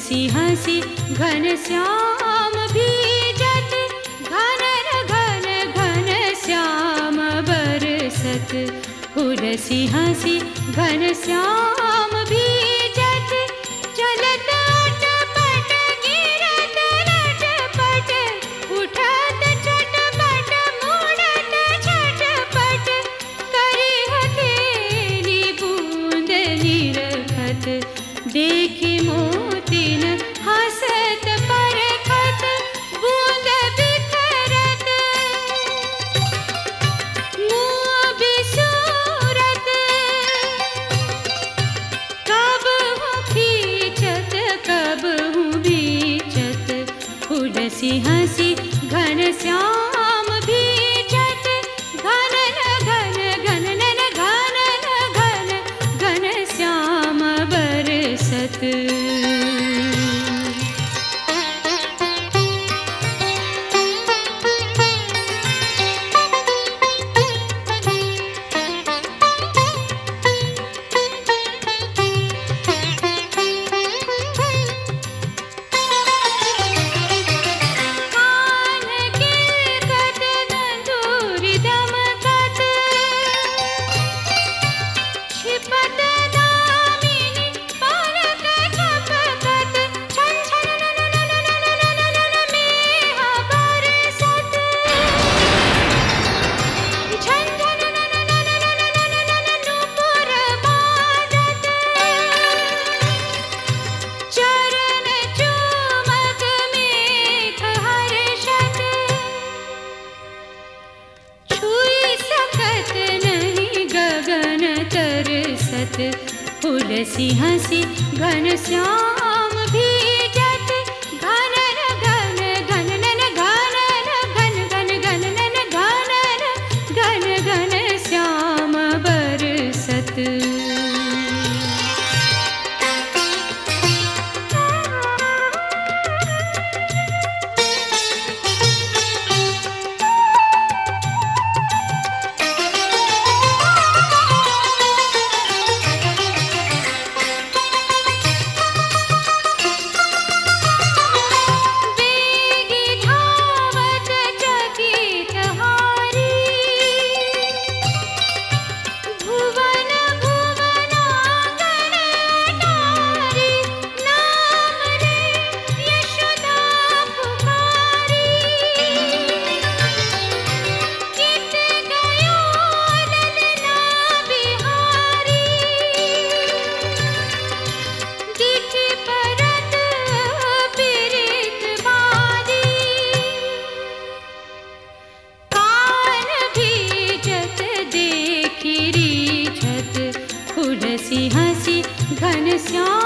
हसी हसी घनश्याम भीजत घन घन घन श्याम बरसत हुलसी हसी घनश्याम भीजत चलत अटपट गिरत लटपट उठत चटपट मुड़त छटपट करी हथेली बूंद निरखत देखी मोतिन हसत परखत बूंद बिखरत मुँह बिसूरत कब हूँ खींचत कब हूँ बीचत हुलसी हसी घनश्याम भीजत घन घन घन घन घन घन श्याम बरसत। कान किलकत नंदूरी दमकत छिपत दामिनी पलक झपकत छन छन मेह बरसत झन झन नूपुर बाजत चरण चुमक मेघ हर्षत छुई सकत नहीं गगन तरसत हुलसी हसी घनश्याम भीजत घन घन घन घन घन घन घन घन घन घन श्याम बरसत। वेगी धावत चकित हारी भुवन भुवनांगन अटारी नाम रे यशोदा पुकारी चित गयो ललना बिहारी दिखि परत पीड़ित बारी कान भीजत देखी रीझत हुलसी हसी घनश्याम